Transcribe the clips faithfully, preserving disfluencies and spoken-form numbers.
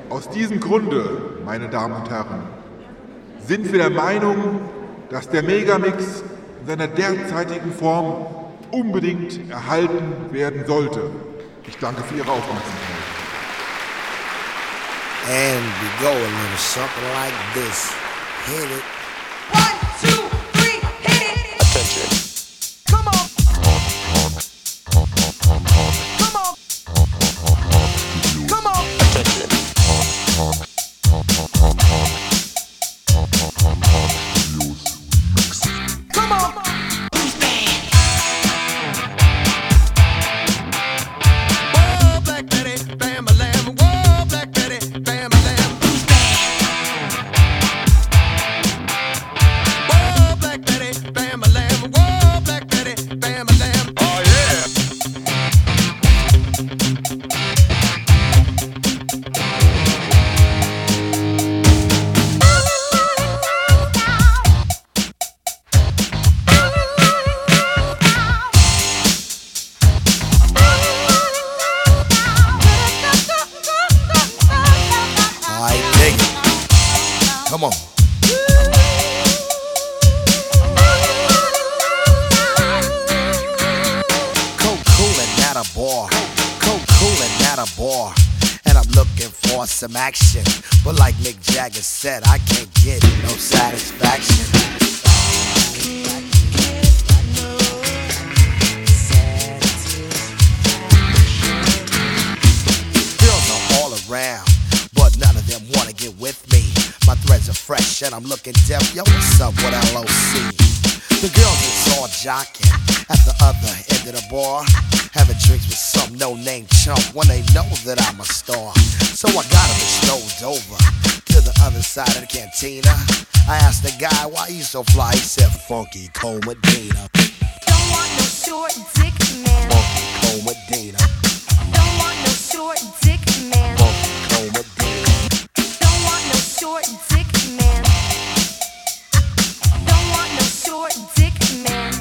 Aus diesem Grunde, meine Damen und Herren, sind wir der Meinung, dass der Megamix in seiner derzeitigen Form unbedingt erhalten werden sollte. Ich danke für Ihre Aufmerksamkeit. And we go a little something like this. Hit it. One, two, three, hit it. Attention. Come on. Come on. Come on. Attention. Come on. Whoa, Black Betty, bam-a-lam. Whoa, Black Betty, bam-a-lam. Whoa, Black Betty, bam-a-lam. Whoa, Black Betty, bam-a-lam. Oh, yeah. Alright, dig it. Come on. Cold coolin' at a bar. Cold coolin' at a bar. And I'm looking for some action. But like Mick Jagger said, I can't get no satisfaction. Girls are all around, but none of them wanna get with me. My threads are fresh and I'm looking deaf. Yo, what's up with L O C? The girls is all jocking at the other end of the bar, having drinks with some no-name chump when they know that I'm a star. So I got him strolled over to the other side of the cantina. I asked the guy why you so fly. He said, Funky Cole Medina. Don't want no short dick man. Funky Cole Medina. Don't want no short dick man. Funky Cole Medina. Don't want no short dick man. Don't want no short dick man.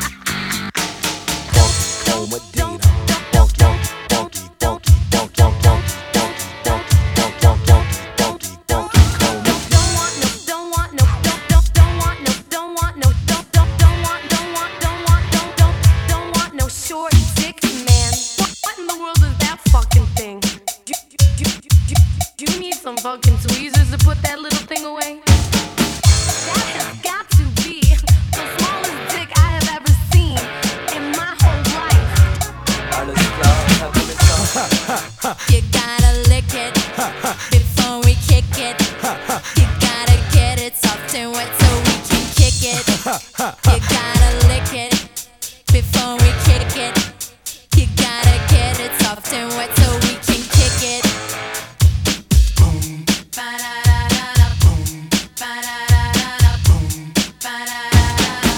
Funky Cole Medina. Funky, funky, funky, funky, funky, funky, funky, funky, funky, funky Cole Medina. Don't want no, don't want no, don't don't don't want no, don't want no, don't don't don't want, don't want, don't want, don't don't don't want no short dick man. What, what in the world is that fucking thing? You, you, you, you, you, you need some fucking tweezers to put that little thing away. That has got to be the smallest dick I have ever seen in my whole life. You gotta lick it before we kick it. You gotta get it soft and wet so we can kick it. You gotta lick it before we kick it. You gotta get it soft and wet so we can kick it. Boom, ba-da-da-da-da, boom, ba-da-da-da-da, boom, ba-da-da-da-da,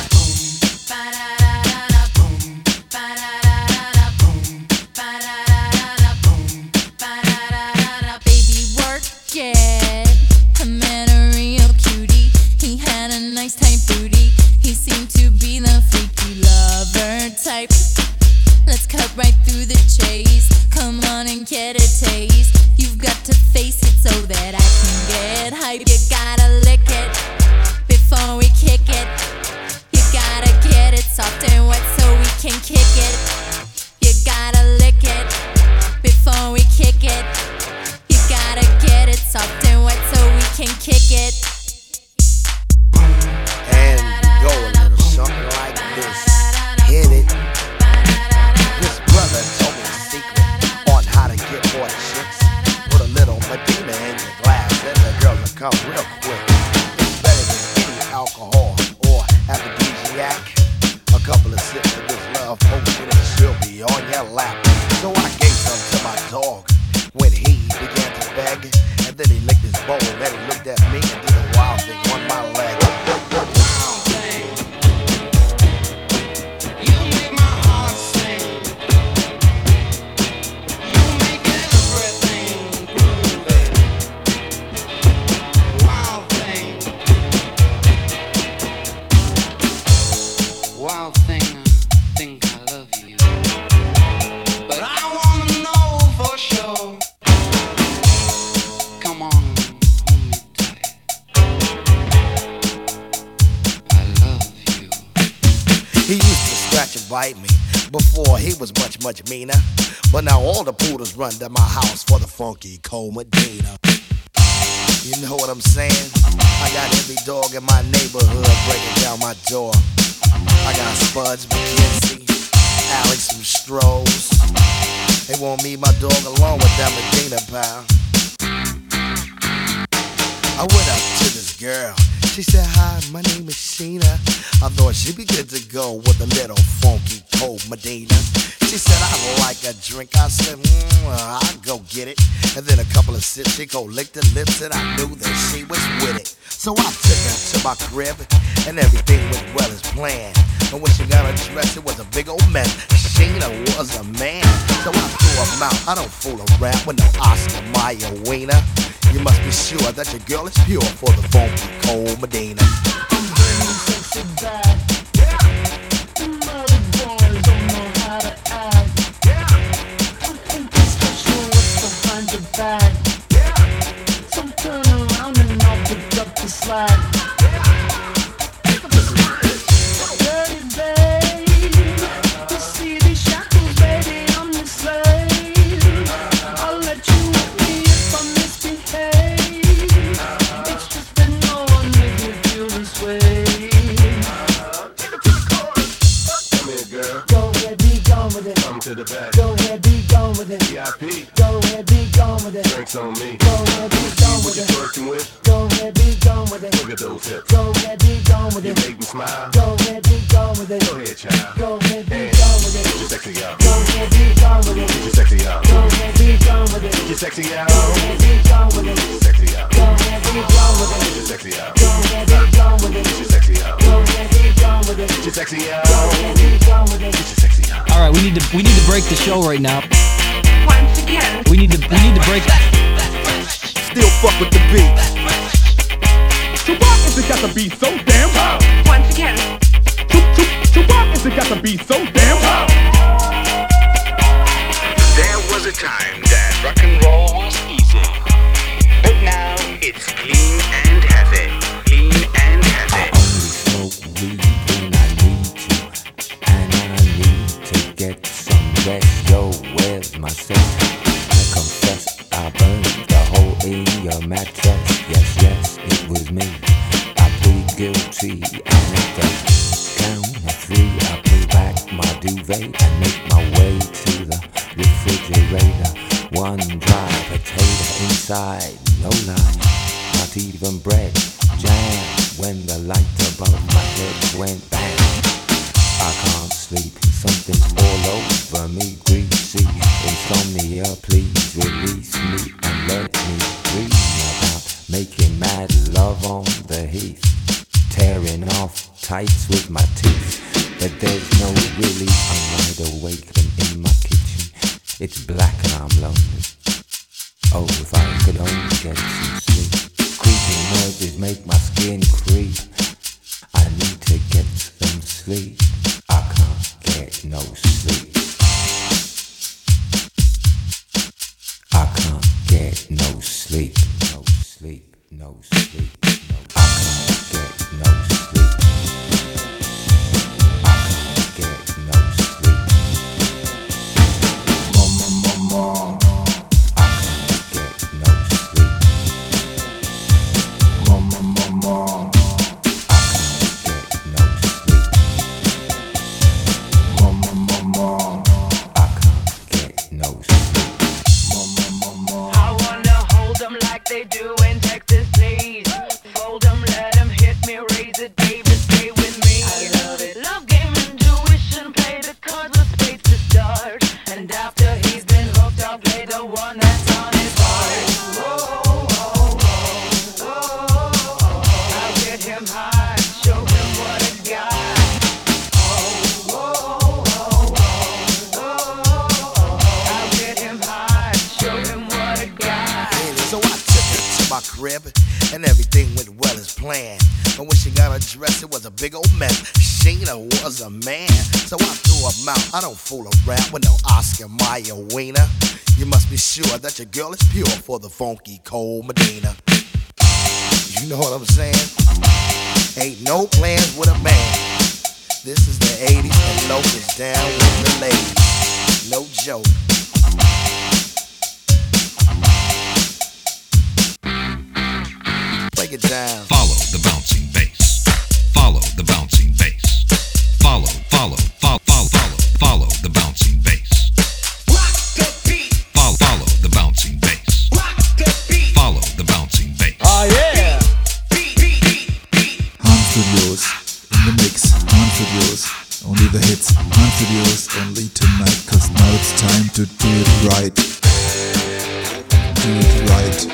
boom, ba-da-da-da-da, boom, ba-da-da-da-da, boom, ba-da-da-da-da, boom, ba-da-da-da-da. Baby, work it. I met a real cutie. He had a nice tight booty. He seemed to be the freaky lover type. Let's cut right through the chase. Come on and get a taste. You've got to face it so that I can get hype. You gotta lick it before we kick it. You gotta get it soft and wet so we can kick it. You gotta lick it before we kick it. You gotta get it soft and wet so we can kick it. And we go a little something like this. Hit it. This brother told me a secret on how to get more chicks. Put a little Medina in your glass and the girl will come real quick. It's better than any alcohol or aphrodisiac. A couple of sips of this love potion and she'll be on your lap. So I gave some to my dog when he began to beg. And then he licked his bowl and then he looked at me and did a wild thing on my leg. Wild thing, I think I love you. But I wanna know for sure. scratch and bite me. Before he was much, much meaner. But now all the poodles run to my house for the funky cold Medina. You know what I'm saying? I got every dog in my neighborhood breaking down my door. I got Spuds McKenzie, Alex from Strohs. They want me, my dog, along with that Medina pal. I went up to this girl. She said, hi, my name is Sheena. I thought she'd be good to go with a little funky cold Medina. She said, I like a drink. I said, mm, I'll go get it. And then a couple of sips, she go lick the lips, and I knew that she was with it. So I took her to my crib, and everything went well as planned. And when she got her dress, it was a big old mess. Sheena was a man, so I threw her mouth. I don't fool around with no Oscar Mayer wiener. You must be sure that your girl is pure for the funky cold Medina. I'm bringing sexy back. Yeah. Them other boys don't know how to act. Yeah. I think it's special what's behind your back. Yeah. So turn around and I'll pick up the slack. Dirty babe, you see these shackles, baby, I'm your slave. I'll let you with me if I misbehave. It's just that no one made me feel this way. Come here, girl. Go ahead, be gone with it. Come to the back. Go ahead, be gone with it. V I P. Go ahead, be gone with it. Drinks on me. Go ahead, be gone What with you it. working with? Go ahead, be gone with it. Look at those hips. Go ahead, be gone with You it. make me smile. Go ahead, be gone with it. Go ahead, child. Go ahead, be And gone with get your it. sexy out. Go ahead, be gone with Get it. your sexy out. Go ahead, be gone with it. Get your sexy out. Go ahead, be gone with it. Get your sexy out. Go ahead, be gone with Get it. your sexy out. Go ahead, be gone with it. Get your sexy out. Go ahead, be gone with it. Get your sexy out. Go ahead, be gone with it. Get your sexy out. All right, we need to we need to break the show right now. Once again, We need to we need to break. Still fuck with the beat. So why is it got to be so damn loud? once again, So, so, so why is it got to be so damn loud? There was a time that rock and roll was easy, but now it's clean and heavy, clean and heavy. Only smoke weed when I need to, and I need to get some rest. Yo, where's my sex? I confess I burned the hole in your mattress. Yes, yes, it was me. I plead guilty, and at the count of three, I pull back my duvet and make my way to the refrigerator. One dry potato inside, no lie, not even bread. Jam when the light above my head went bang. I can't sleep, something's all over me, greasy. Insomnia, please release me and let me dream about making mad love on the heath, tearing off tights with my teeth. But there's no relief, I'm wide awake and in my kitchen. It's black and I'm lonely. Oh, if I could only get some sleep. Creeping urges make my skin creep. I need to get some sleep. I can't get no sleep. I can't get no sleep. No sleep, no sleep, no. I can't get no sleep. I can't get no sleep. Mama, mama. I can't get no sleep. Mama, mama. I can't get no sleep. Mama, mama. I can't get no sleep. Mama, mama. I wanna hold them like they do in Texas, please. Fold them, let them hit me, raise it, baby, stay with me. I love it. Love game, intuition, play the cards with spades to start. And after he's been hooked, I'll play the one that's on his heart. Oh, oh, oh, oh, oh, oh. I'll get him high, show him what I got. Oh, oh, oh, oh, oh, oh. I'll get him high, show him what I got. So I took her to my crib, and everything went well as planned. But when she got her dress, it was a big old mess. Sheena was a man, so I threw her mouth. I don't fool around with no Oscar Mayer wiener. You must be sure that your girl is pure for the funky cold Medina. You know what I'm saying? Ain't no plans with a man. This is the eighties and Locust down with the ladies. No joke. Break it down. Follow the bouncing bass. Follow the bouncing bass. Follow, follow, follow, follow, follow, follow the bouncing bass. Rock the beat. Follow, follow the bouncing bass. Rock the beat. Follow the bouncing bass. Oh yeah. Beat, beat, beat, beat. Han Studios in the mix. Han Studios, only the hits. Han Studios only tonight, cause now it's time to do it right. Do it right.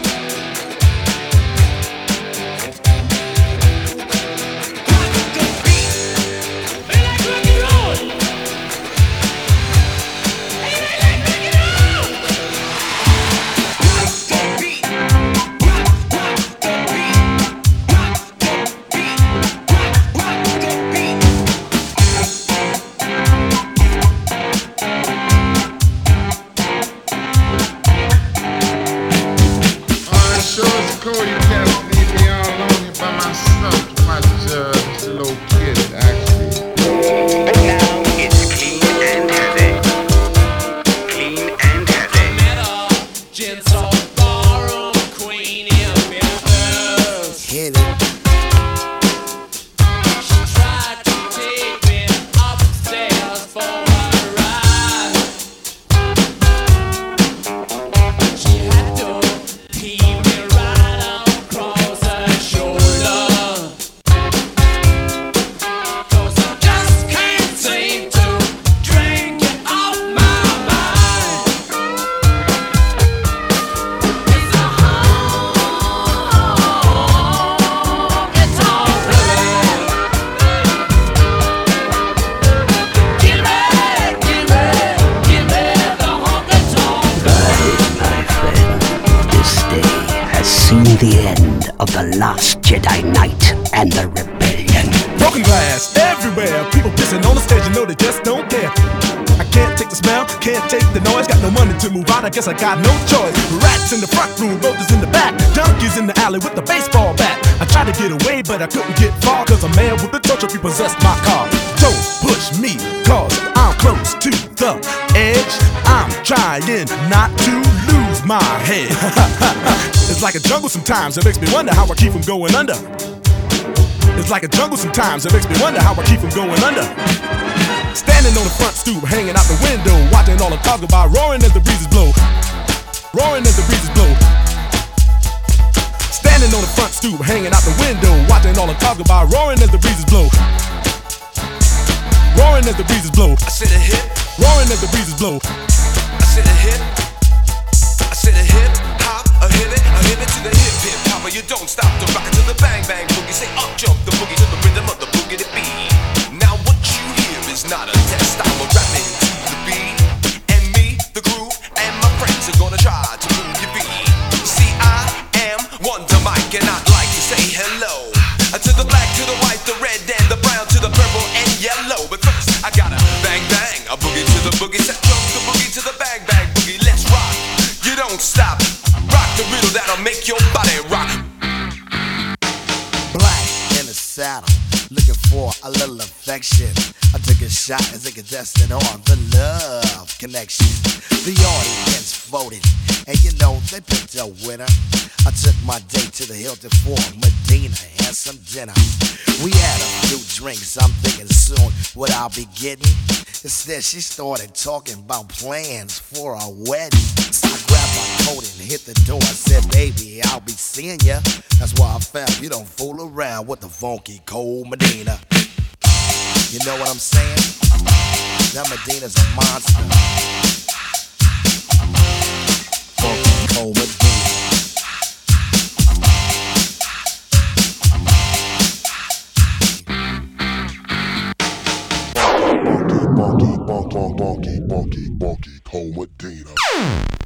The end of the last Jedi Knight and the rebellion. Broken glass everywhere. People pissing on the stage, you know they just don't care. I can't take the smell, can't take the noise. Got no money to move out, I guess I got no choice. Rats in the front room, roaches in the back. Donkeys in the alley with the baseball bat. I tried to get away, but I couldn't get far, cause a man with a torch repossessed my car. Don't push me, cause I'm close to the edge. I'm trying not to lose my head. It's like a jungle sometimes, it makes me wonder how I keep from going under. It's like a jungle sometimes, it makes me wonder how I keep from going under. Standing on the front stoop, hanging out the window, watching all the talk about roaring as the breezes blow. Roaring as the breezes blow. Standing on the front stoop, hanging out the window, watching all the talk about roaring as the breezes blow. Roaring as the breezes blow. I said a hip. Roaring as the breezes blow. I said a hip. I said a hip hop, a hip it, a hip it to the hip hip hopper. You don't stop the rocket to the bang bang boogie. Say up jump the boogie to the rhythm of the boogie to beat. Now what you hear is not a test. I'm a rapping to the beat, and me, the groove, and my friends are gonna try to move your beat. See, I am Wonder Mike, and I'd like to say hello to the black, to the white, the red, and the brown, to the purple and yellow. But first, I gotta bang bang a boogie to the boogie, set jump the boogie to the bang bang boogie. Let's rock. You don't stop. Rock the riddle that'll make your body rock. Black in the saddle, looking for a little affection. I took a shot as a contestant on the Love Connection. The audience voted, and you know they picked a winner. I took my date to the Hilton for Medina and some dinner. We had a few drinks, I'm thinking soon what I'll be getting. Instead, she started talking about plans for a wedding. So I grabbed my coat and hit the door. I said, baby, I'll be seeing ya. That's why I found you don't fool around with the funky cold Medina. You know what I'm saying? That Medina's a monster. Funky cold Medina. Bonky, bonky, bonky, bonky, bonky, bonky, cold Medina.